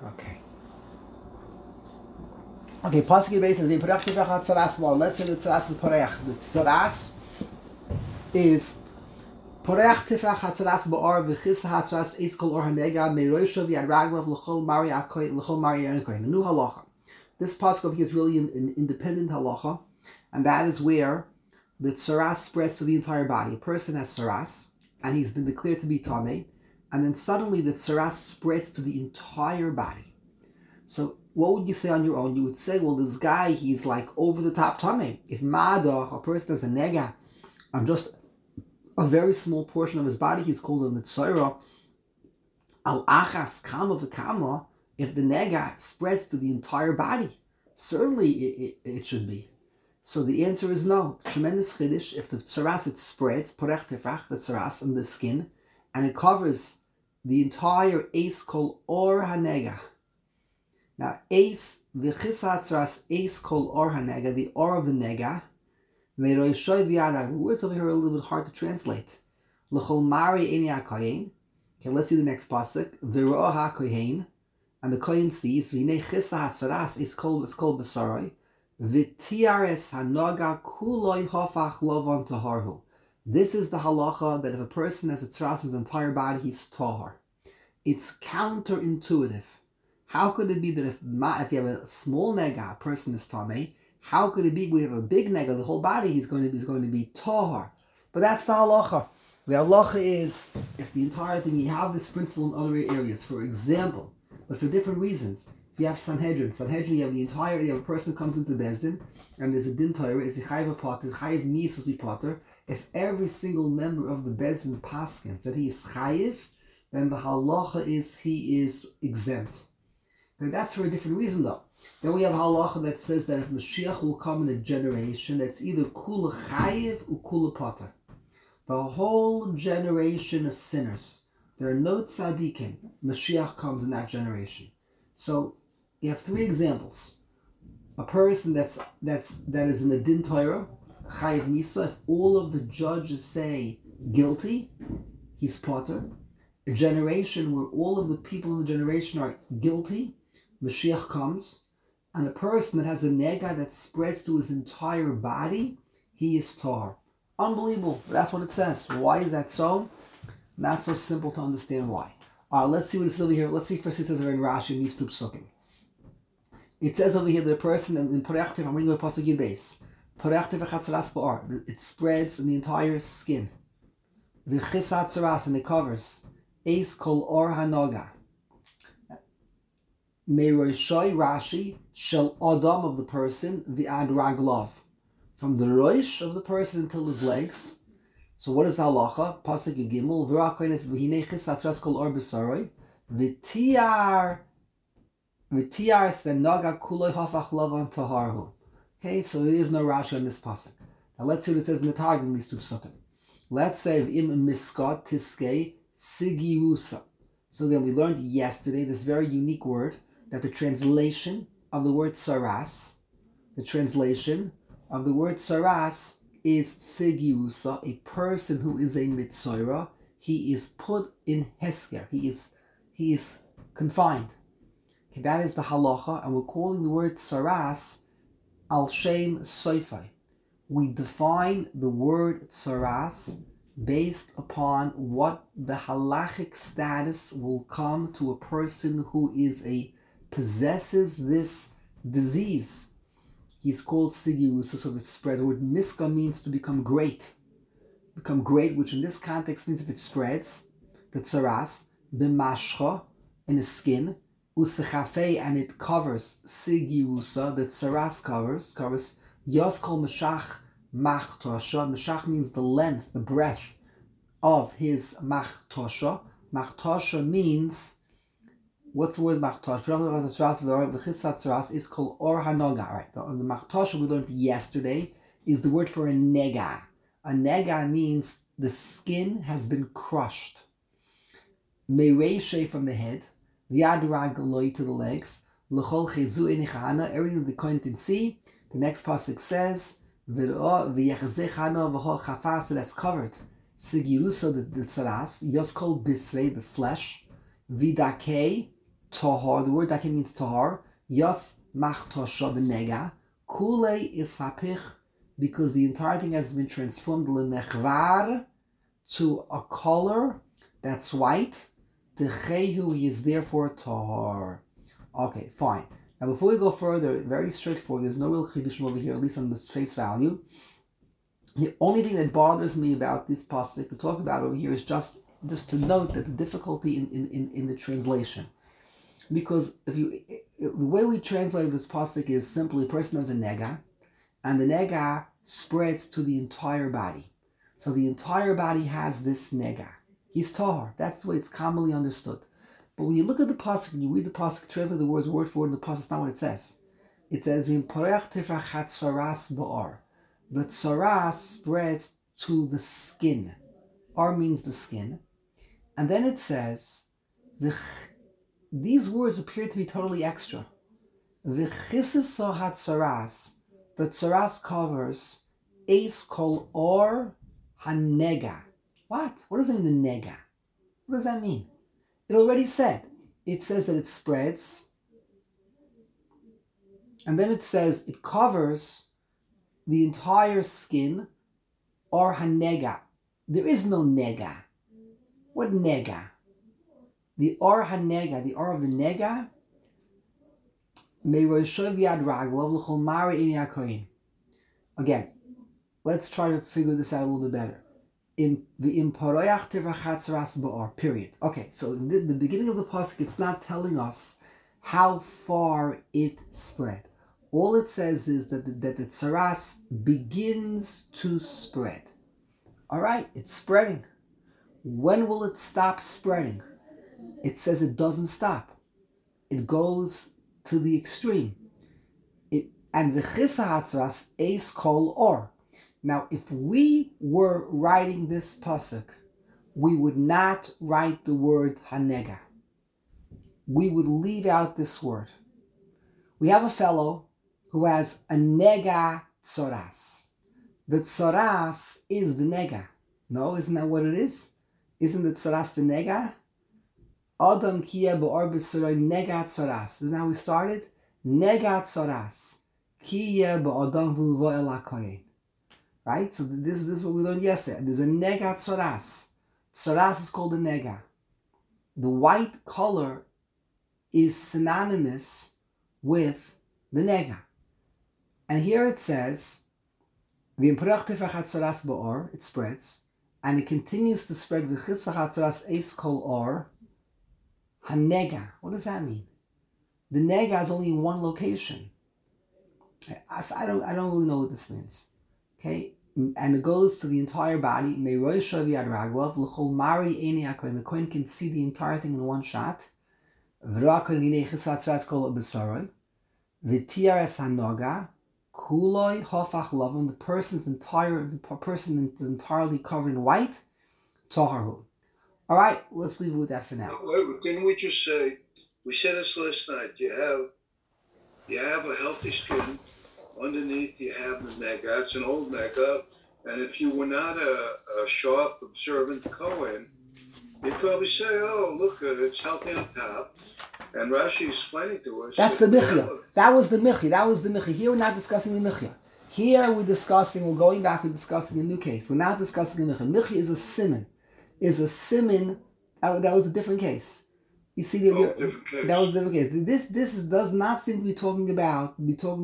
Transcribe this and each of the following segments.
Okay. Okay, Pasuk basis the Porach Tifach Tzaras Bar. Let's say the Tzaras is Porach. The Tzaras is Porach Tifach Tzaras Bar v'Chis Hatzaras is Kol Or Hanega Meirosha v'Yad Raglav l'Chol Mari Akoy l'Chol Mari Akoy. A new halacha. This Pasuk over here is really an independent halacha, and that is where the Tzaras spreads to the entire body. A person has Tzaras, and he's been declared to be Tameh, and then suddenly the Tzaras spreads to the entire body. So what would you say on your own? You would say, well, this guy, he's like over the top Tameh. If Madach, a person has a Nega, on just a very small portion of his body, he's called a Mitzorah. Al Achas Kama v'Kama, if the Nega spreads to the entire body, certainly it should be. So the answer is no. Tremendous Chiddush, if the Tzaras, it spreads, Porach Tifach, the Tzaras, on the skin, and it covers the entire Eis Kol Or HaNega. Now, Eis, v'Chis Hatzaras, Eis Kol Or HaNega, the Or of the Nega, Meiroshoy v'Yad, the words over here are a little bit hard to translate. L'Chol Mari Eini HaKohen. Okay, let's see the next pasuk. V'Ro'ah HaKohen, and the Kohen sees, V'Hinei Chis Hatzaras, Eis Kol B'Saroi, V'Tiares HaNoga Kuloi Hofach Lovon Taharhu. This is the halacha that if a person has a tzaras in his entire body, he's tahar. It's counterintuitive. How could it be that if you have a small nega, a person is tameh? How could it be we have a big nega, the whole body he's going to be tahar? But that's the halacha. The halacha is if the entire thing, you have this principle in other areas. For example, but for different reasons. If you have Sanhedrin, you have a person who comes into Bezdin, and there's a din Torah, is a chayiv potter, chayiv misos potter. If every single member of the Bezdin paskins that he is chayiv, then the halacha is he is exempt. And that's for a different reason though. Then we have halacha that says that if Mashiach will come in a generation, that's either kula chayiv or kula potter. The whole generation is sinners. There are no tzaddikim. Mashiach comes in that generation. So you have three examples. A person that is in the din Torah, chayiv misa. If all of the judges say guilty, he's potter. A generation where all of the people in the generation are guilty, Mashiach comes. And a person that has a nega that spreads to his entire body, he is tar. Unbelievable. That's what it says. Why is that so? Not so simple to understand why. Let's see what it says over here. Let's see first it says over in Rashi in these two psukim. It says over here that a person in Porach Tifach, I'm reading the pasuk Yud Beis. Porach Tifach Hatzaras Ba'ar. It spreads in the entire skin. V'Chis Hatzaras, and it covers Eis Kol Or HaNoga. Meiroshoy Rashi Shel Adam of the person V'Ad Raglav. From the roish of the person until his legs. So what is halacha? Pasuk Gimel. V'Rakoin is V'Hinei Chis Hatzaras Kol Or B'Saroi. V'Tiar Naga Kuloi Hafach Lavan Taharhu. Okay, so there is no Rashi on this pasuk. Now let's see what it says in the Targum in these two psukim. Let's say Im Miskot Tiskei Sigirusa. So again, we learned yesterday this very unique word, that the translation of the word saras, is Sigirusa, a person who is a mitzorah. He is put in hesker. He is confined. Okay, that is the halacha, and we're calling the word saras al shem soifai. We define the word saras based upon what the halachic status will come to a person who possesses this disease. He's called sigirusa, so it's spread. The word miska means to become great. Become great, which in this context means if it spreads, the tsaras, b'mashcha, in the skin, usechafe, and it covers sigirusa, the tsaras covers yoskol mashach machtosha. Mashach means the length, the breadth of his machtosha. Machtosha means, what's the word machtosha? The is called or hanoga. Right? The machtosha we learned yesterday is the word for a nega. A nega means the skin has been crushed. Mereshe from the head, Vyad Ragloi to the legs, L'chol Chezu Enichana, everything the Kohen can see. The next pasuk says, V'yachzechana v'chol chafas, that's covered. Sigirusa, the tzaras, Yoskol Bisrei, the flesh, Vidake, tahar. The word that means tahar. Yas machtosha benega. Kule is sapich, because the entire thing has been transformed lemechvar, to a color that's white. Techehu, he is therefore tahar. Okay, fine. Now before we go further, very straightforward. There's no real chidushim over here, at least on this face value. The only thing that bothers me about this pasuk to talk about over here is just to note that the difficulty in the translation, because the way we translate this pasuk is simply a person has a nega, and the nega spreads to the entire body. So the entire body has this nega. He's tahar. That's the way it's commonly understood. But when you look at the pasuk and you read the pasuk, translate the words word for word in the pasuk, it's not what it says. It says v'imporeach tifrachat saras ba'ar. The saras spreads to the skin. Ar means the skin. And then it says, these words appear to be totally extra. V'chisis sahat saras. The saras covers eis kol or hanega. What? What does it mean, the nega? What does that mean? It already said. It says that it spreads. And then it says it covers the entire skin, or hanega. There is no nega. What nega? The or hanega, the or of the nega. Again, let's try to figure this out a little bit better. Period. Okay, so in the beginning of the pasuk, it's not telling us how far it spread. All it says is that the tsaras begins to spread. All right, it's spreading. When will it stop spreading? It says it doesn't stop. It goes to the extreme. And v'chisa hatzaras eis kol or. Now, if we were writing this pasuk, we would not write the word hanega. We would leave out this word. We have a fellow who has a nega tzoras. The tzoras is the nega. No, isn't that what it is? Isn't the tzoras the nega? Adam kiya be'or b'soroi nega tzoras. Isn't that how we started? Nega tzoras. Kiya be'adam v'uvo el hakohen. Right? So this is what we learned yesterday. There's a nega tzoras. Tzoras is called a nega. The white color is synonymous with the nega. And here it says, it spreads, and it continues to spread. Hanega. What does that mean? The nega is only in one location. I don't really know what this means. Okay, and it goes to the entire body. The Kohen can see the entire thing in one shot. Kuloi hofach lavon, the person is entirely covered in white. Toharu. All right, let's leave it with that for now. Didn't we just say? We said this last night. You have a healthy skin. Underneath, you have the nega. It's an old nega, and if you were not a sharp, observant Kohen, you'd probably say, "Oh, look, it's healthy on top." And Rashi explaining to us. That's the michya. That was the michya. Here we're not discussing the michya. Here we're going back, we're discussing a new case. We're not discussing the michya. Michya is a siman. That was a different case. You see, that was a different case. This does not seem to be talking about.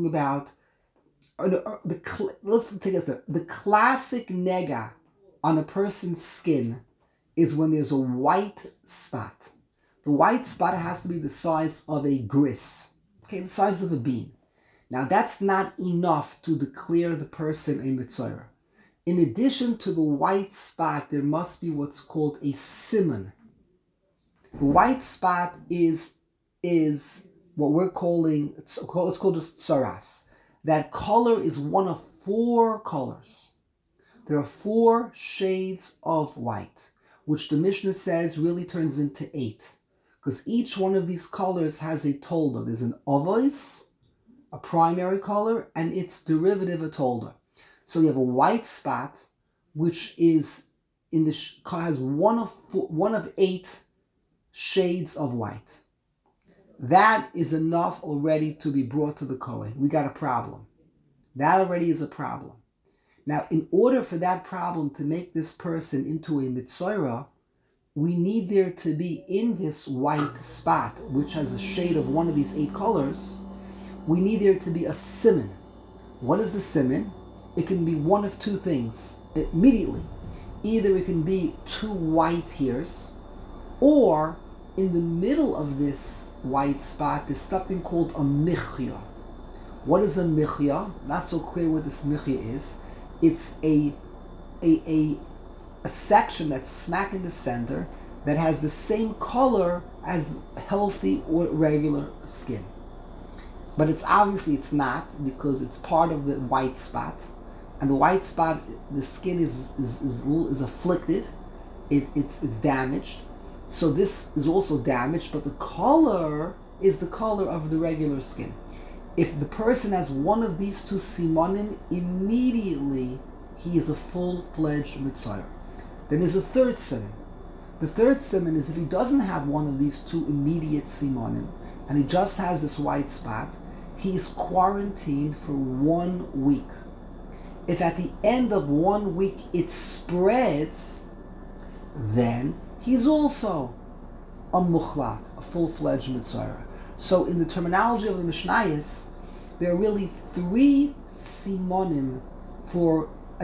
Let's take a step. The classic nega on a person's skin is when there's a white spot. The white spot has to be the size of a gris, okay, the size of a bean. Now that's not enough to declare the person a mitzvah. In addition to the white spot, there must be what's called a siman. The white spot is what we're calling, it's called just tsaras. That color is one of 4 colors. There are 4 shades of white, which the Mishnah says really turns into 8. Because each one of these colors has a tolda. There's an ovois, a primary color, and its derivative, a tolda. So you have a white spot, which is has one of 8 shades of white. that is enough already to be brought to the Kohen. We got a problem. That already is a problem. Now, in order for that problem to make this person into a Mitzorah, we need there to be in this white spot, which has a shade of one of these 8 colors, we need there to be a siman. What is the siman? It can be one of 2 things immediately. Either it can be 2 white hairs, or in the middle of this white spot is something called a michya. What is a michya? Not so clear what this michya is. It's a section that's smack in the center that has the same color as healthy or regular skin. But it's not, because it's part of the white spot. And the white spot, the skin is afflicted. It's damaged. So this is also damaged, but the color is the color of the regular skin. If the person has one of these 2 simonim, immediately he is a full-fledged Mitzorah. Then there's a third siman. The third siman is if he doesn't have one of these 2 immediate simonim, and he just has this white spot, he is quarantined for 1 week. If at the end of 1 week it spreads, then he's also a muchlat, a full-fledged Mitzorah. So in the terminology of the Mishnayos, there are really 3 simonim for a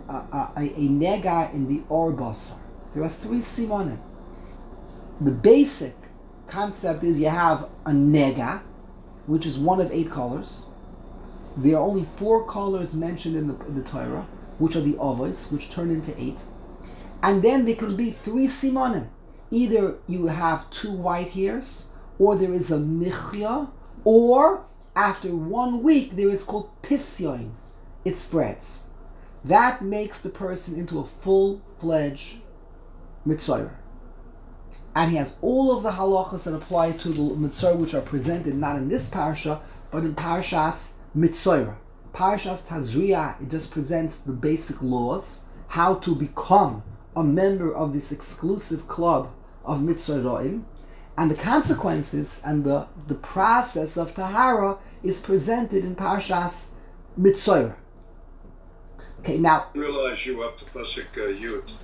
nega in the or basar. There are 3 simonim. The basic concept is you have a nega, which is one of 8 colors. There are only 4 colors mentioned in the Torah, which are the avos, which turn into 8. And then there can be 3 simonim. Either you have 2 white hairs, or there is a michya, or after 1 week there is called pisyoin. It spreads. That makes the person into a full-fledged Mitzorah. And he has all of the halachas that apply to the Mitzorah, which are presented not in this parsha, but in Parshas Mitzorah. Parshas Tazria, it just presents the basic laws, how to become a member of this exclusive club of Mitzorahim, and the consequences and the process of Tahara is presented in Parshas Mitzorah. Okay, now I realize you up to Pasuk Yud.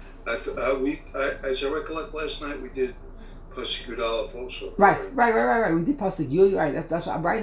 As I recollect, last night we did Pasuk Yud Aleph also. Right. We did Pasuk Yud. Right. That's right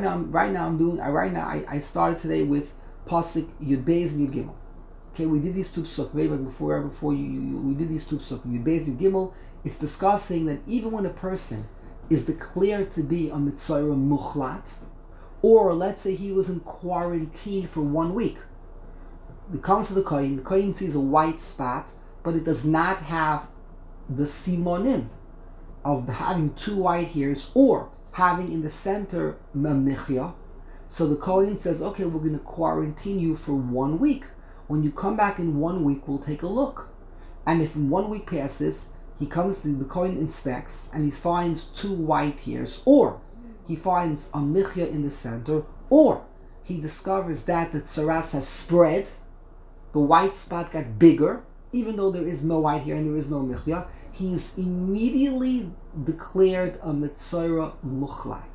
now. I started today with Pasuk Yud Beis and Yud Gimel. Okay, we did these 2 psukim. Maybe before we did these 2 psukim. Yud Beis and Yud Gimel. It's discussing that even when a person is declared to be a Mitzorah muchlat, or let's say he was in quarantine for 1 week, he comes to the Kohen sees a white spot, but it does not have the simonim of having 2 white hairs or having in the center mamichya. So the Kohen says, okay, we're going to quarantine you for 1 week. When you come back in 1 week, we'll take a look. And if 1 week passes, he comes to the Kohen, inspects, and he finds 2 white hairs, or he finds a michya in the center, or he discovers that the tsaras has spread, the white spot got bigger, even though there is no white hair and there is no michya, he is immediately declared a Mitzorah muchlat.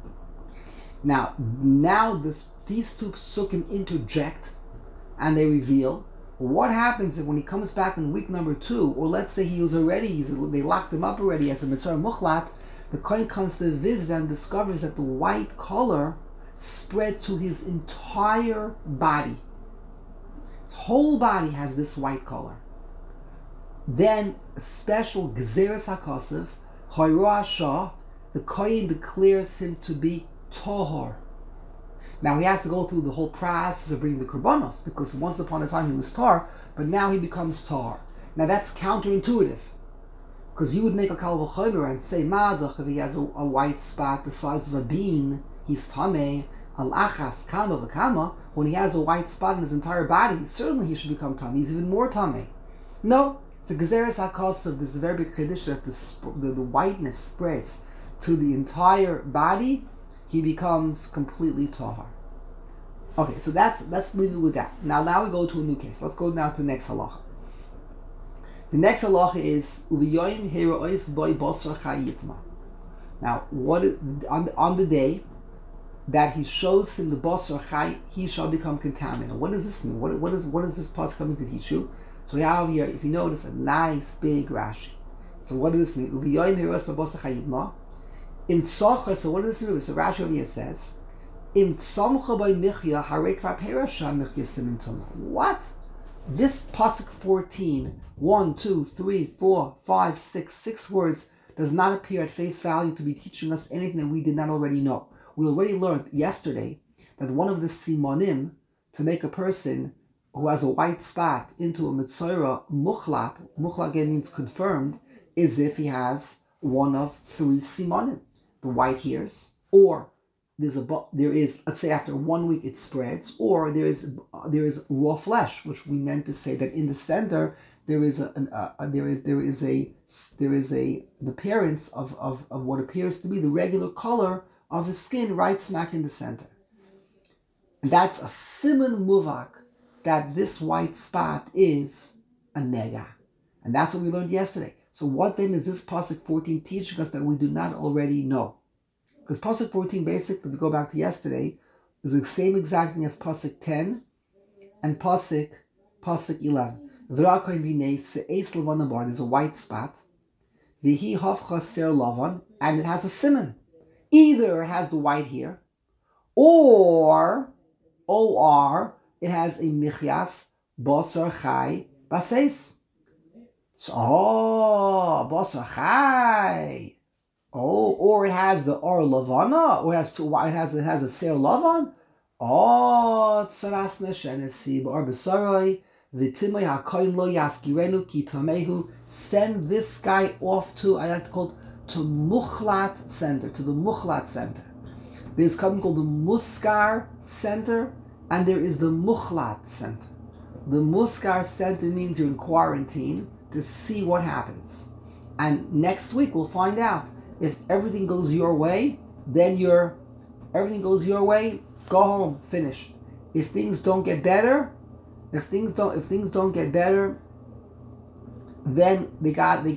Now these 2 psukim interject, and they reveal what happens if when he comes back in week number 2, or let's say they locked him up already as a Mitzorah muchlat, the Kohen comes to visit and discovers that the white color spread to his entire body. His whole body has this white color. Then a special Gezeres HaKosev, Chayro Shah, the Kohen declares him to be Tohor. Now he has to go through the whole process of bringing the Korbanos, because once upon a time he was Tar, but now he becomes Tar. Now that's counterintuitive, because you would make a Kal V'chomer and say, Madach, if he has a white spot the size of a bean, he's Tameh. Al-Achas, Kama V'Kama, when he has a white spot in his entire body, certainly he should become Tameh. He's even more Tameh. No, it's a Gezeres HaKosev. This is a very big Chiddush that the whiteness spreads to the entire body, he becomes completely Tahar. Okay, so let's leave it with that. Now we go to a new case. Let's go now to the next halacha. The next halacha is Uviyoyim Herois Boy Basar Chayitma. Now, on the day that he shows him the basar chai, he shall become contaminated. What does this mean? What is this pasuk coming to teach you? So we have here, if you notice, a nice big Rashi. So what does this mean? Uviyoyim heros basar chayidma. In tzachar, so what does this mean? So Rashi over here says, in tzamcha by michya harei kvar perasha michya simin tuma. What? This pasuk 14, 1, 2, 3, 4, 5, 6 words does not appear at face value to be teaching us anything that we did not already know. We already learned yesterday that one of the simonim to make a person who has a white spot into a mitzvah muchlat again means confirmed, is if he has one of 3 simonim, the white hairs, or there is, let's say after 1 week it spreads, or there is raw flesh, which we meant to say that in the center there is an appearance of what appears to be the regular color of his skin right smack in the center. And that's a siman muvak that this white spot is a nega, and that's what we learned yesterday. So what then is this pasuk 14 teaching us that we do not already know? Because pasuk 14, basically, if we go back to yesterday, is the same exact thing as pasuk 10 and pasuk 11. There's a white spot, and it has a siman. Either it has the white hair, or it has a michias basar chai bases. So, basar chai. Or it has the or lavana, or it has a ser lavan. Tsaras neshenesi or besarai v'timay hakoyin lo yaskirenu ki tamehu. Send this guy off to, I like to call it, to Muchlat Center, to the Muchlat Center. There's something called the Muskar Center, and there is the Muchlat Center. The Muskar Center means you're in quarantine to see what happens. And next week we'll find out. If everything goes your way, then everything goes your way, go home, finished. If things don't get better, then they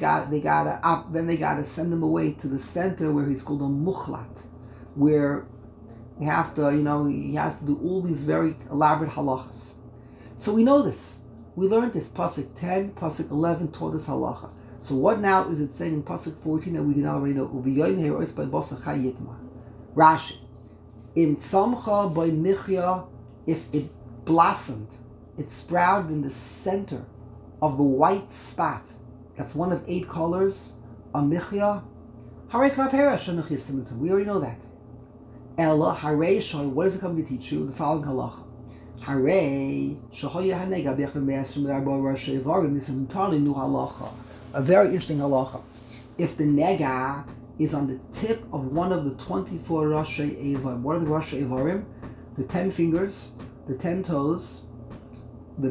gotta send him away to the center where he's called a muchlat, where he has to do all these very elaborate halachas. So we know this. We learned this. Pasuk 10, Pasuk 11 taught us halacha. So what now is it saying in Pasuk 14 that we did not already know? Uviyoyim herois by basar chai yitma. Rashi. In tzamcha by michya, if it blossomed, it sprouted in the center of the white spot. That's one of 8 colors. A michya. Harei kvar perasha michya simin tuma. We already know that. Ella harei shoy. What does it come to teach you? The following halacha. Harei shahoya hanega b'echad me'asrim d'arba rashi evarim. This is entirely new halacha. A very interesting halacha. If the nega is on the tip of one of the 24 Rashi Evarim, what are the Rashi Evarim? The 10 fingers, the 10 toes, the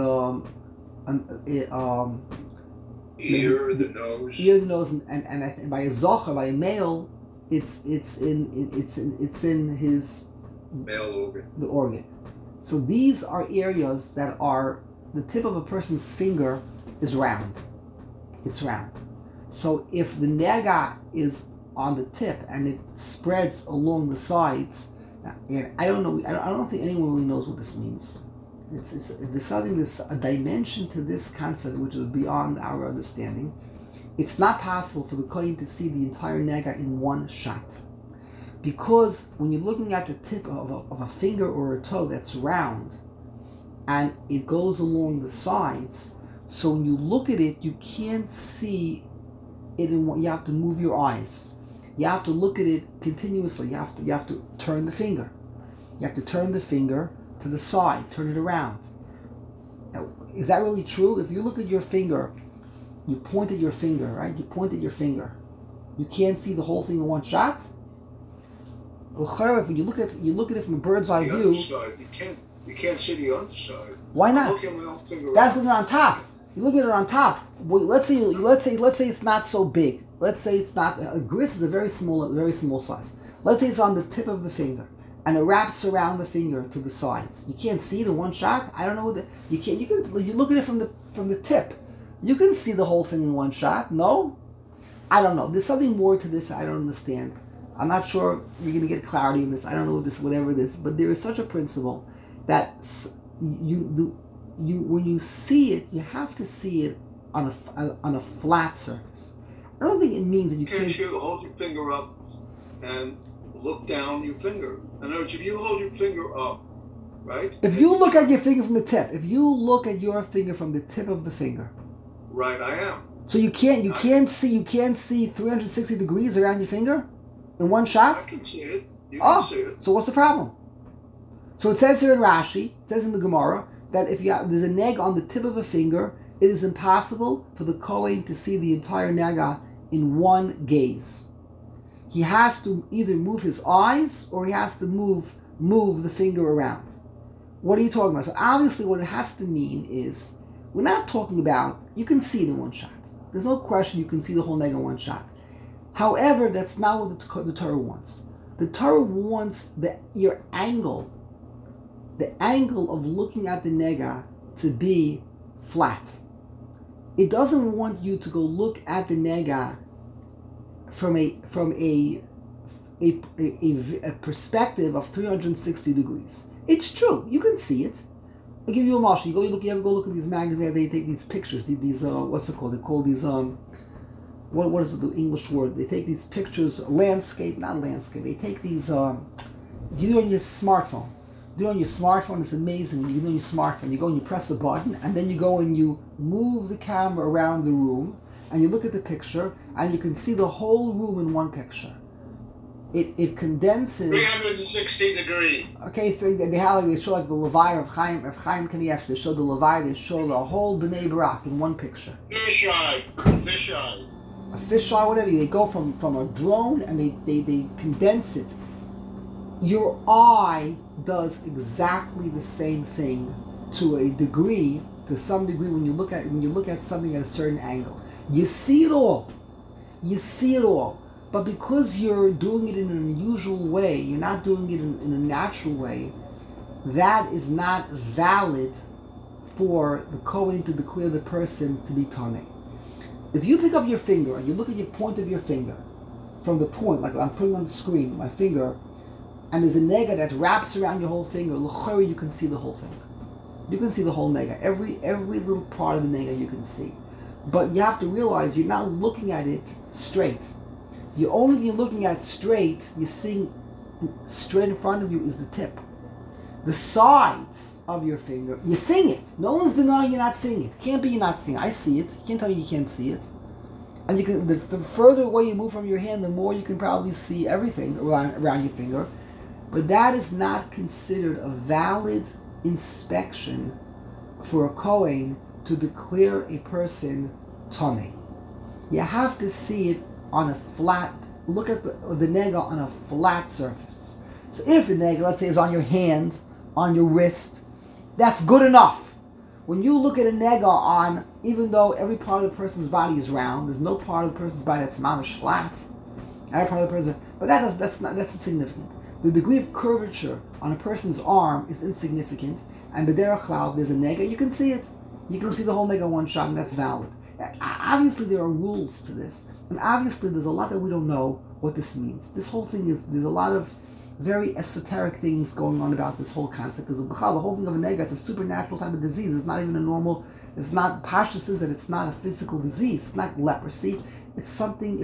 ear, the nose, and by a zocher, by a male, it's in his male organ. The organ. So these are areas that are the tip of a person's finger is round. It's round. So if the nega is on the tip and it spreads along the sides, and I don't know. I don't think anyone really knows what this means. There's something, there's a dimension to this concept which is beyond our understanding. It's not possible for the kohen to see the entire nega in one shot, because when you're looking at the tip of a finger or a toe that's round, and it goes along the sides. So when you look at it, you can't see it in one. You have to move your eyes. You have to look at it continuously. You have to turn the finger. You have to turn the finger to the side, turn it around. Now, is that really true? If you look at your finger, you point at your finger, right? You point at your finger. You can't see the whole thing in one shot. When you look at it from a bird's eye view, you can't see the underside. Why not? Look at my own finger. That's looking on top. You look at it on top. Let's say it's not so big. Let's say it's not. A grist is a very small size. Let's say it's on the tip of the finger, and it wraps around the finger to the sides. You can't see it in one shot. I don't know. You can't. You look at it from the tip. You can see the whole thing in one shot. No. I don't know. There's something more to this I don't understand. I'm not sure you're going to get clarity in this. I don't know this, whatever this, but there is such a principle that when you see it, you have to see it on a flat surface. I don't think it means that you can't. Can't you hold your finger up and look down your finger? In other words, if you hold your finger up, right? If you look at your finger from the tip, if you look at your finger from the tip of the finger, right, I am. so you can't see 360 degrees around your finger in one shot. I can see it. You can see it. So what's the problem? So it says here in Rashi, it says in the Gemara that if there's a neg on the tip of a finger, it is impossible for the Kohen to see the entire nega in one gaze. He has to either move his eyes or he has to move the finger around. What are you talking about? So obviously what it has to mean is, we're not talking about, you can see it in one shot. There's no question you can see the whole nega in one shot. However, that's not what the Torah wants. The Torah wants your angle, the angle of looking at the nega to be flat. It doesn't want you to go look at the nega from a perspective of 360 degrees. It's true, you can see it. I'll give you a marshal. You ever go look at these magazines? They take these pictures. These what's it called? They call these what is the English word? They take these pictures, not landscape. They take these. You do it on your smartphone. Do it on your smartphone. It's amazing. When you do it on your smartphone, you go and you press a button, and then you go and you move the camera around the room, and you look at the picture, and you can see the whole room in one picture. It condenses 360 degrees. Okay, so they show like the Levi of Chaim Kanievsky. They show the Levi. They show the whole Bnei Barak in one picture. Fisheye. A fisheye, whatever. They go from a drone and they condense it. Your eye does exactly the same thing to some degree when you look at something at a certain angle. You see it all. But because you're doing it in an unusual way, you're not doing it in a natural way, that is not valid for the Kohen to declare the person to be Tameh. If you pick up your finger and you look at your point of your finger, from the point, like I'm putting on the screen, my finger, and there's a nega that wraps around your whole finger, l'chori, you can see the whole thing. You can see the whole nega. Every little part of the nega you can see. But you have to realize you're not looking at it straight. You're only looking at straight, you're seeing straight in front of you is the tip. The sides of your finger, you're seeing it. No one's denying you're not seeing it. Can't be you're not seeing it. I see it. You can't tell me you can't see it. And you can the further away you move from your hand, the more you can probably see everything around your finger. But that is not considered a valid inspection for a Kohen to declare a person Tameh. You have to see it on a flat, look at the nega on a flat surface. So if the nega, let's say, is on your hand, on your wrist, that's good enough. When you look at a nega on, even though every part of the person's body is round, there's no part of the person's body that's mamish flat. Every part of the person, but that's insignificant. The degree of curvature on a person's arm is insignificant, and b'derech klal, there's a nega, you can see it. You can see the whole nega in one shot, and that's valid. Obviously, there are rules to this, and obviously, there's a lot that we don't know what this means. This whole thing there's a lot of very esoteric things going on about this whole concept, because the whole thing of a nega, it's a supernatural type of disease. It's not even a normal, it's not, Pashtus says that it's not a physical disease. It's not leprosy. It's something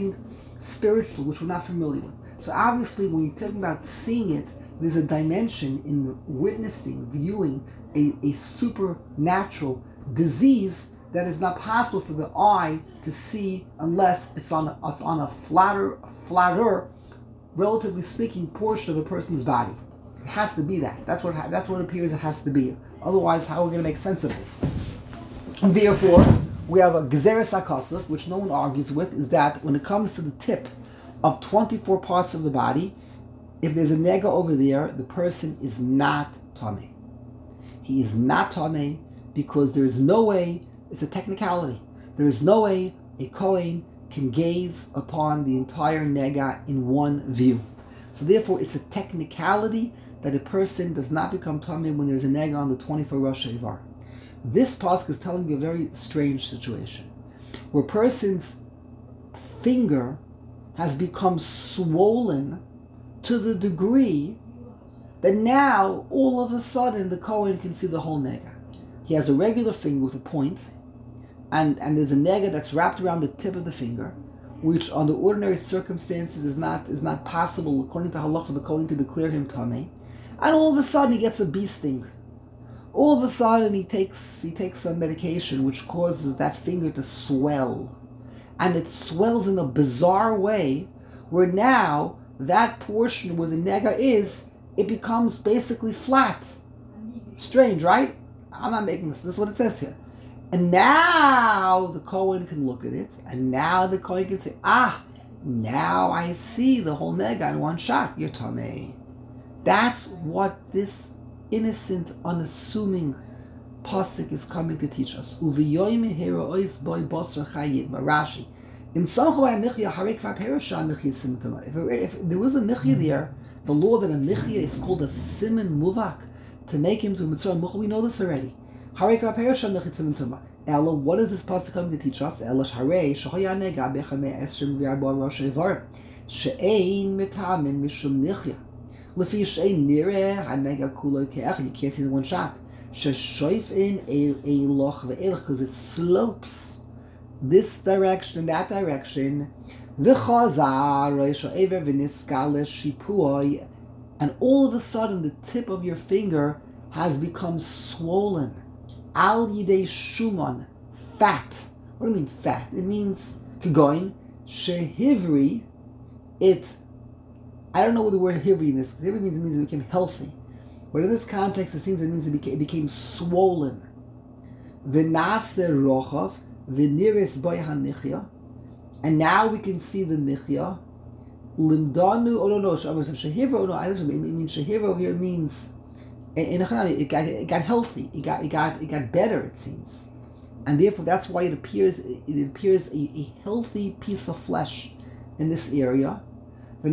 spiritual, which we're not familiar with. So obviously, when you're talking about seeing it, there's a dimension in witnessing, viewing a supernatural disease that is not possible for the eye to see unless it's on a flatter, relatively speaking, portion of a person's body. It has to be that. That's what it appears it has to be. Otherwise, how are we going to make sense of this? And therefore, we have a Gezeres HaKosov, which no one argues with, is that when it comes to the tip of 24 parts of the body, if there's a nega over there, the person is not Tameh. He is not Tameh because there is no way. It's a technicality. There is no way a Kohen can gaze upon the entire nega in one view. So therefore, it's a technicality that a person does not become Tameh when there's a nega on the 24 Rosh Ivar. This pasuk is telling you a very strange situation, where a person's finger has become swollen to the degree that now, all of a sudden, the Kohen can see the whole nega. He has a regular finger with a point, and there's a nega that's wrapped around the tip of the finger, which under ordinary circumstances is not possible, according to halach, for the Kohen to declare him tamei. And all of a sudden, he gets a bee sting. All of a sudden, he takes some medication which causes that finger to swell. And it swells in a bizarre way, where now, that portion where the nega is, it becomes basically flat. Strange, right? I'm not making this. This is what it says here. And now the Kohen can look at it, and now the Kohen can say, now I see the whole nega in one shot. You're tamei. That's what this innocent, unassuming pasuk is coming to teach us. Uviyoyim herois boy basar chayid. Rashi. If there was a michya there, the law that a michya is called a siman muvak, to make him to a mitzvah muchal, we know this already. Ella, what is this pasuk coming to teach us? Ella sharei shahaya nega bechamei esrim v'arba rosh ivar she'ein mitamin mishum nichya lefi she'ein nireh hanega kula ke'ech. You can't see in one shot. She'shoif in eiloch ve'elach, because it slopes this direction and that direction. And all of a sudden the tip of your finger has become swollen. Al yidei shuman, fat. What do you mean fat? It means kegoin shehivri. I don't know what the word hivri is. Hivri means it became healthy, but in this context it seems it means it became swollen. V'nase rochav v'niris boy hanichya, and now we can see the nichya. Limdanu. Oh no, shehivra. Oh no, I don't know. It means shehivra over here means. It got healthy. It got better. It seems, and therefore that's why it appears a healthy piece of flesh in this area. The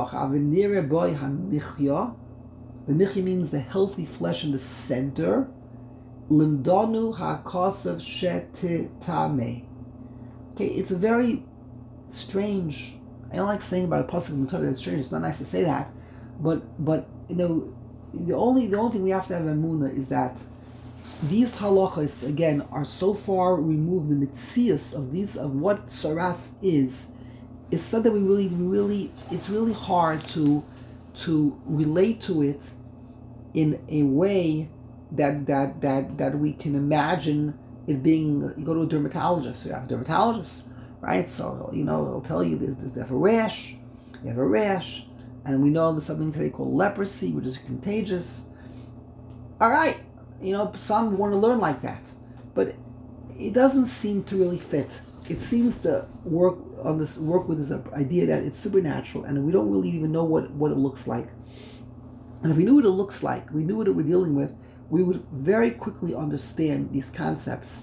michya means the healthy flesh in the center. Limdanu ha'kosav shetitame. Okay, it's a very strange. I don't like saying about a pasuk in the Torah that's strange. It's not nice to say that, but you know. The only thing we have to have emunah is that these halachas again are so far removed. The mitzias of what saras is something we really it's really hard to relate to it in a way that we can imagine it being. You go to a dermatologist. So you have a dermatologist, right? So he'll tell you there's a rash. You have a rash. And we know there's something today called leprosy, which is contagious. All right, some want to learn like that, but it doesn't seem to really fit. It seems to work with this idea that it's supernatural, and we don't really even know what it looks like. And if we knew what it looks like, we knew what we're dealing with, we would very quickly understand these concepts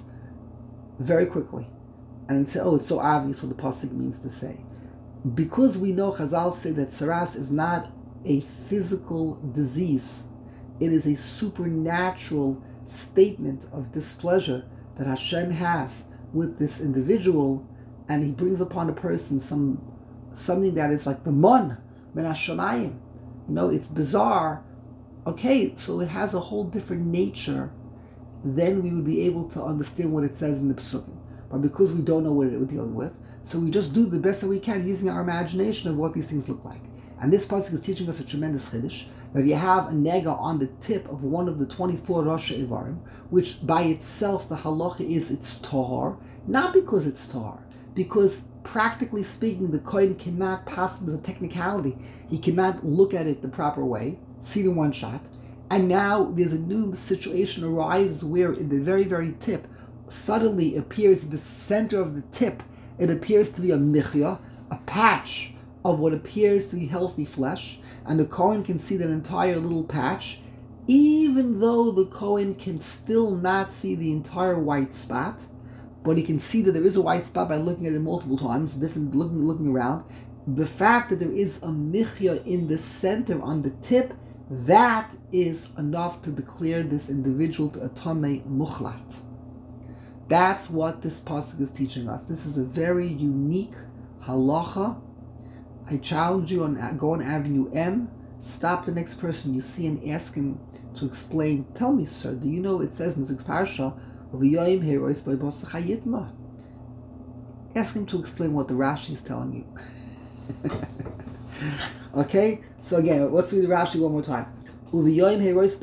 very quickly, and say, "Oh, it's so obvious what the pasuk means to say." Because we know Chazal say that saras is not a physical disease, it is a supernatural statement of displeasure that Hashem has with this individual, and He brings upon a person something that is like the mon min hashamayim. It's bizarre. Okay, so it has a whole different nature. Then we would be able to understand what it says in the Pesukim. But because we don't know what we're dealing with, so we just do the best that we can using our imagination of what these things look like. And this pasuk is teaching us a tremendous chiddush, that if you have a nega on the tip of one of the 24 Rosh Ivarim, which by itself the halacha is it's tahor, not because it's tahor, because practically speaking the kohen cannot possibly, the technicality, he cannot look at it the proper way, see it in one shot, and now there's a new situation arises where in the very, very tip suddenly appears at the center of the tip. It appears to be a michya, a patch of what appears to be healthy flesh, and the Kohen can see that entire little patch, even though the Kohen can still not see the entire white spot, but he can see that there is a white spot by looking at it multiple times, looking around. The fact that there is a michya in the center on the tip, that is enough to declare this individual to a tamei muchlat. That's what this pasuk is teaching us. This is a very unique Halacha, I challenge you on go on Avenue M, stop the next person you see and ask him to explain. Tell me, sir, do you know it says in Zuk's Parsha, ask him to explain what the Rashi is telling you. Okay? So again, let's do the Rashi one more time. We know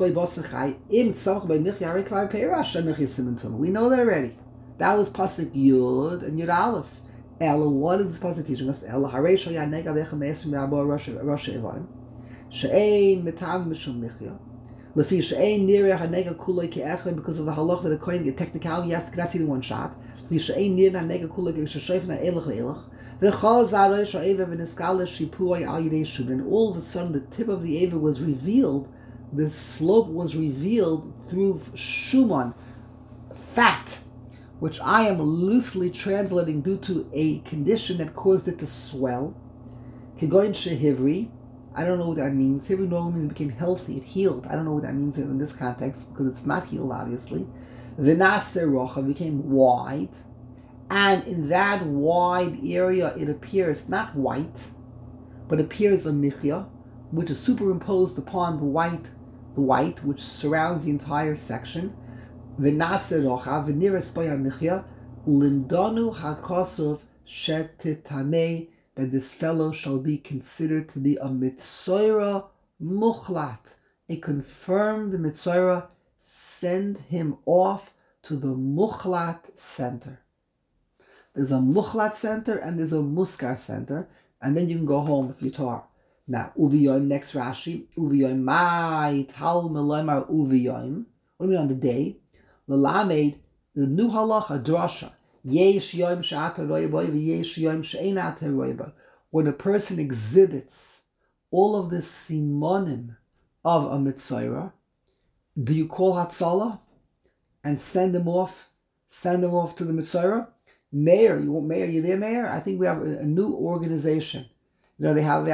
that already. That was Pasuk Yud and Yud Aleph. Ella, what is this pasuk teaching us? Ella hareisha yanega vecha me'esrim me'abor Rasha Evarim she'ein metam mishum michya lefi she'ein nireh hanega kulei ke'echad, because of the halach that a kohen, the technicality, he has to cannot see the one shot. Lefi she'ein nireh hanega kulei ke'sheshoif na elach ve'elach v'chol zarei sha'eva v'niskala shipuay al yidei shub. And all of a sudden the tip of the eva was revealed, the slope was revealed through shuman, fat, which I am loosely translating due to a condition that caused it to swell. Kegoin shehivri, I don't know what that means. Hivri normally means it became healthy, it healed. I don't know what that means in this context, because it's not healed, obviously. V'naser rocha, became wide. And in that wide area, it appears not white, but appears a michya, which is superimposed upon the white which surrounds the entire section. V'naser rocha, v'niras b'ya michya, lindanu hakosov shetitamei, that this fellow shall be considered to be a mitzoira muchlat, a confirmed mitzoira. Send him off to the muchlat center. There's a muchlat center and there's a muskar center, and then you can go home if you're tar. Now, uviyoim, next Rashi, uviyoim mai tal meloimar uviyoim. What do you mean on the day? L'lamed, the new halacha, drasha. Yesh yom she'ata roya boy v'yesh yom she'ein ata roya boy. When a person exhibits all of the simonim of a mitzoira, do you call Hatzalah and send them off to the mitzoira? Mayor, you there, Mayor? I think we have a new organization. You know, they have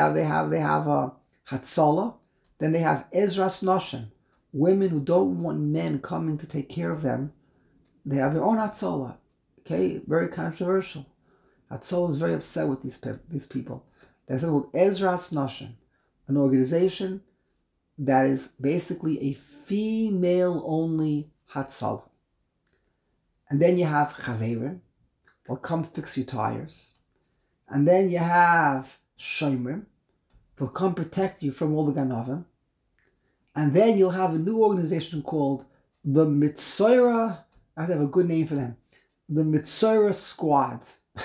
Hatzalah, then they have Ezras Noshen, women who don't want men coming to take care of them. They have their own Hatzalah. Okay, very controversial. Hatzalah is very upset with these people. They said, well, Ezras Noshen, an organization that is basically a female-only Hatzalah. And then you have Chaverim, will come fix your tires. And then you have Shomerim, they'll come protect you from all the Ganavim. And then you'll have a new organization called the Mitzoira. I have to have a good name for them. The Mitzoira Squad.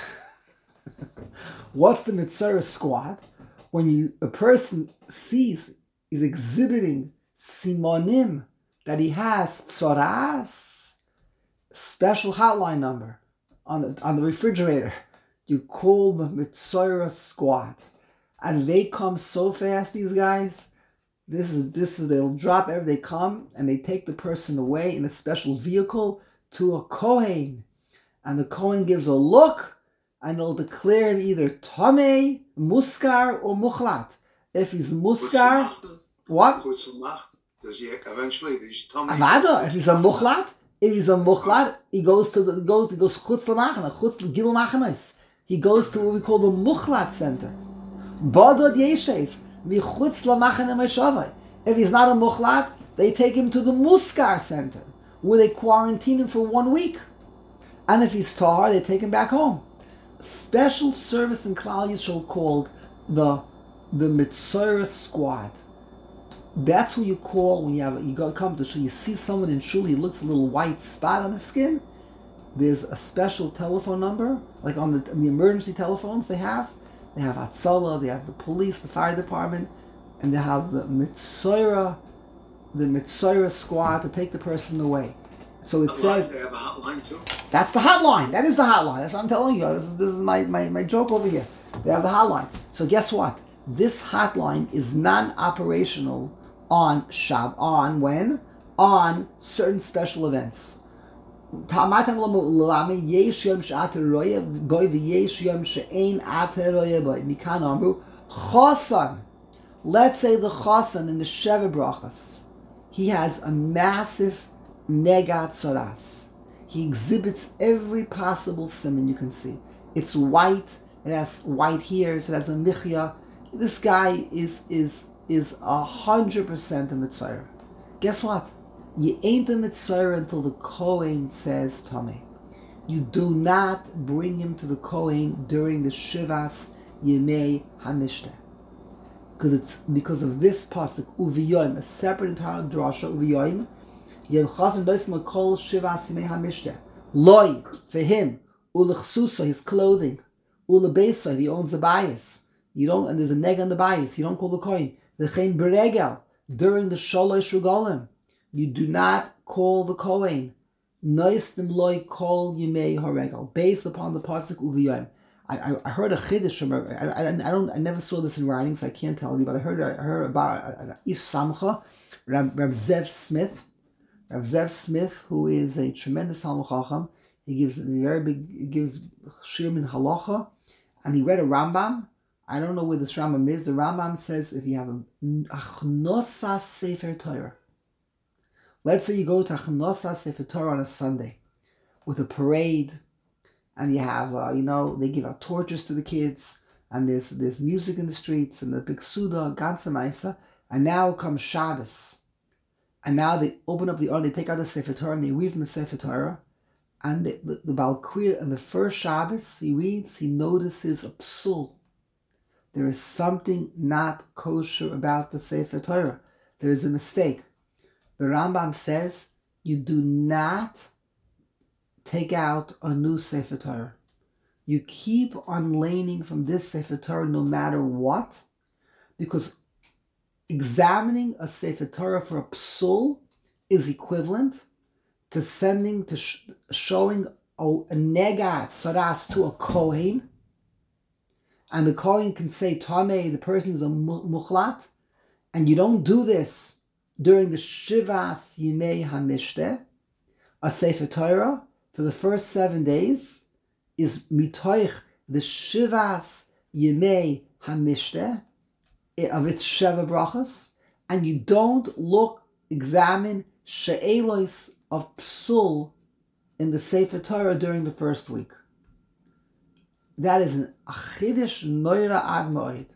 What's the Mitzoira Squad? When a person sees, is exhibiting simonim that he has tzoras, special hotline number on the refrigerator. You call the Mitzoira Squad, and they come so fast. These guys, this is they'll drop everything. They come and they take the person away in a special vehicle to a Kohen, and the Kohen gives a look, and they'll declare him either Tomei, Muskar, or Muchlat. If he's Muskar, what? Does he eventually? Avada. If he's a Muchlat, he goes Chutz L'Machana, Chutz L'Gil Machanos. He goes to what we call the Muchlat Center. Badod Yeshev, Michutz L'Machana Meshavai. If he's not a Muchlat, they take him to the Muskar Center, where they quarantine him for 1 week. And if he's Tahar, they take him back home. Special service in Klal Yisrael called the Mitzoira Squad. That's who you call when you come to shul. You see someone in shul, he looks a little white spot on his skin. There's a special telephone number, like on the emergency telephones they have. They have Hatzalah, they have the police, the fire department, and they have the Mitzoira Squad to take the person away. So it says they have a hotline too. That's the hotline. That is the hotline. That's what I'm telling you. This is my joke over here. They have the hotline. So guess what? This hotline is non-operational on certain special events. Let's say the Chosan in the Sheva Brachas, he has a massive negat tzoras. He exhibits every possible simon you can see. It's white, it has white hairs, it has a michya. This guy is 100% a Mitzvah. Guess what? You ain't a Mitzvah until the Kohen says Tomei. You do not bring him to the Kohen during the Shivas Yemei HaMishter. Because of this pasuk, Uviyoim, a separate entire drasha, Uviyoim, Yem Chazon Doisim Kol Shivas Yemei HaMishter. Loi, for him, Ulechsusa, his clothing, Ulebeisa, he owns a bias. You don't, and there's a neg on the bias. You don't call the Kohen. V'chein beregel, during the Shalosh Regalim, you do not call the Kohen. Noistim loy kol yimei haregel, based upon the pasuk Uviyoim. I heard a chiddush from I never saw this in writing, so I can't tell you, but I heard about Ish Samcha, Rab Zev Smith. Rab Zev Smith, who is a tremendous Talmud Chacham. He gives shirim in halacha, and he read a Rambam. I don't know where this Rambam is. The Rambam says if you have a Achnosas Sefer Torah, let's say you go to Achnosas Sefer Torah on a Sunday with a parade, and you have, they give out torches to the kids, and there's music in the streets, and the big Suda, Ganze Maisa, and now comes Shabbos. And now they open up the Or, they take out the Sefer Torah, and they read from the Sefer Torah, and the Baal Kriya, on the first Shabbos, he notices a psul. There is something not kosher about the Sefer Torah. There is a mistake. The Rambam says, you do not take out a new Sefer Torah. You keep on leaning from this Sefer Torah no matter what, because examining a Sefer Torah for a psul is equivalent to showing a negat saras to a Kohen, and the Kohen can say Tamei, the person is a muchlat, and you don't do this during the Shivas Yemei HaMishteh. A Sefer Torah for the first 7 days is mitoich the Shivas Yemei HaMishteh of its Sheva Brachas, and you don't examine she'elos of psul in the Sefer Torah during the first week. That is an achidish noira ad moed.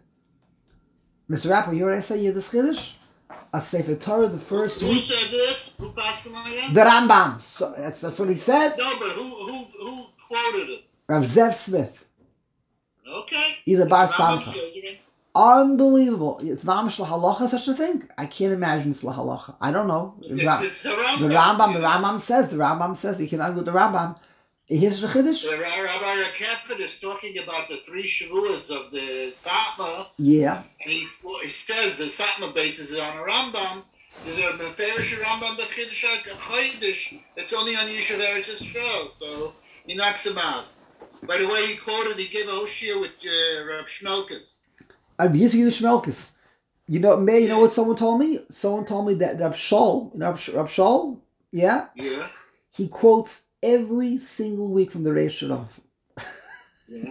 Mr. Rapper, you already say you have this chiddush? A Sefer Torah the first week. Who said this? Who passed them again? The Rambam. So that's what he said. No, but who quoted it? Rav Zev Smith. Okay. He's a Bar Rambam Samcha. says it. Unbelievable. It's not mamish lahalacha, such a thing. I can't imagine it's lahalacha. I don't know. It's the Rambam. The Rambam says you cannot go with the Rambam. Here's the chiddush. The Rabbi Rakefet is talking about the 3 Shavuos of the Satmar. Yeah. And he says the Satmar basis is on a Rambam. There's a Meferish Rambam, the Chiddush HaChodesh. It's only on Yishuv Eretz Yisrael, so he knocks him out. By the way, he gave a whole shir with Rab Shmelkes. I'm using the Shmelkes. You know what someone told me? Someone told me that Rab Shaul, yeah? Yeah. He quotes every single week from the Reish Rav. Yeah.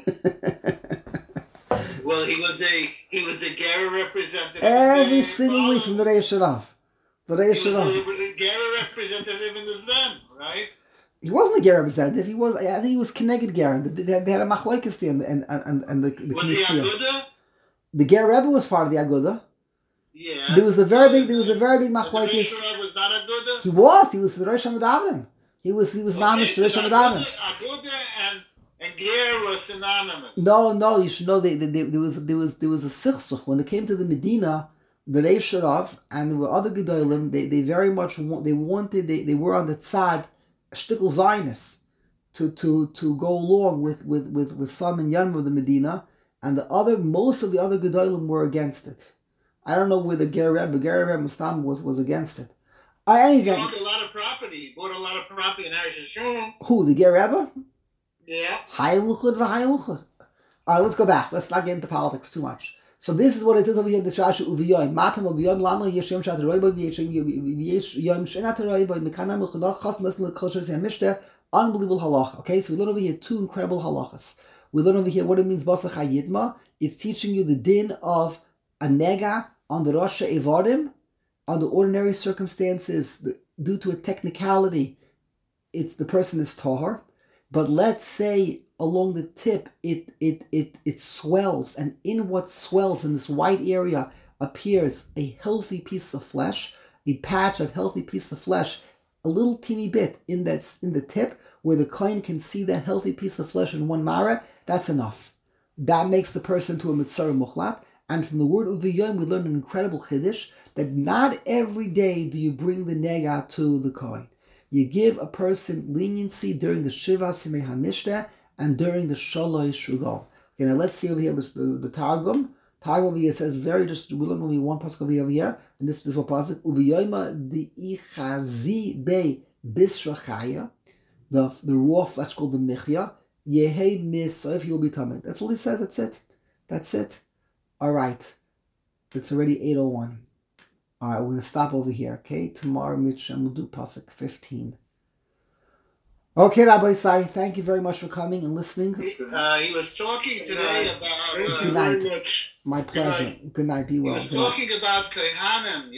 Well, he was the Gera representative. Every single week from the Reish Rav. The Reish Rav. He was the Gera representative in the Zem, right? He wasn't a Gera representative. I think he was Keneged Gera. They had a machlokes there, and the Was he Aguda? The Ger Rebbe was part of the Aguda. Yeah. There was a very big machlokes. The was not Aguda? He was the Rosh Hashanah. He was mamish the Rosh Hashanah. Aguda and Ger were synonymous. No, you should know there was a sichsuch when they came to the Medina. The Reish Rav and there were other Gedolim. They very much they were on the tzad shtickle Zionists to go along with some in Yarm of the Medina, and most of the other Gedolim were against it. I don't know whether Ger Rebbe Mustam was against it. He owned a lot of property. He bought a lot of property in Eretz Yisrael. Who, the Ger Rebbe? Yeah. Hayluchud v'Hayluchud. All right, let's go back. Let's not get into politics too much. So this is what it is over here in the Rashi Uviyoim. Matam Uviyoim Lama Yeshem Shat Roiba Yeshem Shenat Roiba Mekana Mechudach Chas Nesel Cultures Yamishter. Unbelievable halacha. Okay, so we learn over here 2 incredible halachas. We learn over here what it means Basach Hayidma. It's teaching you the din of a nega on the Rosh Evarim. Under ordinary circumstances, due to a technicality, the person is tahor. But let's say along the tip, it swells, and in what swells in this white area appears a healthy piece of flesh, a patch of healthy piece of flesh, a little teeny bit in the tip where the kohen can see that healthy piece of flesh in one mara. That's enough. That makes the person to a mitzvah muchlat. And from the word uviyom, we learn an incredible chiddush that not every day do you bring the nega to the kohen. You give a person leniency during the Shiva Simei HaMishteh and during the Shalosh Rugal. Okay, now let's see over here the Targum. Targum over here says we learn only one pasuk over here, and this is what pasuk Uviyoyma di ichazi be bisrachaya, the raw flesh called the michya, yehei misoif, he will be tamid. That's all he says. That's it. All right, it's already 8:01. All right, we're going to stop over here, okay? Tomorrow, Mitch, and we'll do Pasuk 15. Okay, Rabbi Isai, thank you very much for coming and listening. He was talking today about... Good night. My pleasure. Good night. Be well. He was talking about Kohanim,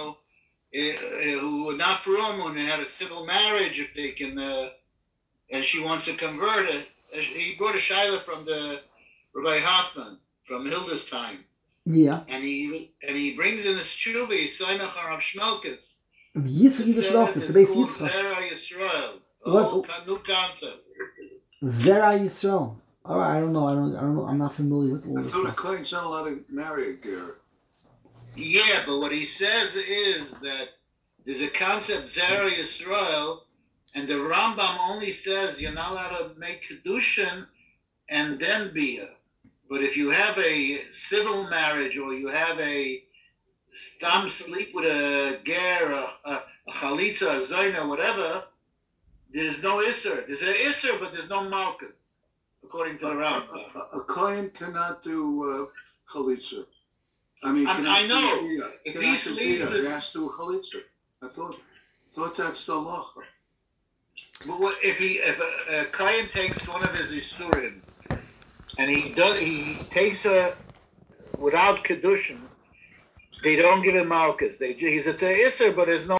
who were not from when they had a civil marriage, if they can... and she wants to convert it. He brought a shaila from the Rabbi Hoffman, from Hilda's time. Yeah. And he brings in his tshuva, Yisoymech Harav Shmelkes. Yitzchak Shmelkes, the base Yitzchak. Zera Yisrael. What? New concept. Zera Yisrael. All right, I don't know. I'm not familiar with all this. I thought a kohen's not allowed to marry a ger. Yeah, but what he says is that there's a concept, Zera Yisrael, and the Rambam only says you're not allowed to make kedushin and then bia. But if you have a civil marriage or you have a stam sleep with a ger, a chalitza, a zayna, whatever, there's no isser. There's an isser, but there's no malchus, according to the Rambam. A kohen cannot do chalitza. I mean, I know. If he's leaving, he has to do chalitza. I thought that's the law. But if a kohen takes one of his isurim, and he takes her without kedushin, they don't give him malchus. He's a isser, but there's no